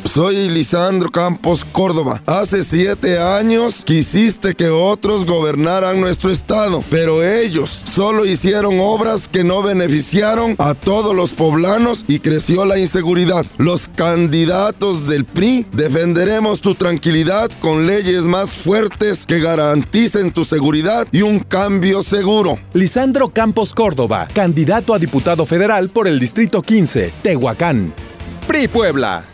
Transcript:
Soy Lisandro Campos Córdoba. Hace 7 años quisiste que otros gobernaran nuestro estado, pero ellos solo hicieron obras que no beneficiaron a todos los poblanos y creció la inseguridad. Los candidatos del PRI defenderemos tu tranquilidad con leyes más fuertes que garanticen tu seguridad y un cambio seguro. Lisandro Campos Córdoba, candidato a diputado federal por el Distrito 15, Tehuacán. PRI Puebla.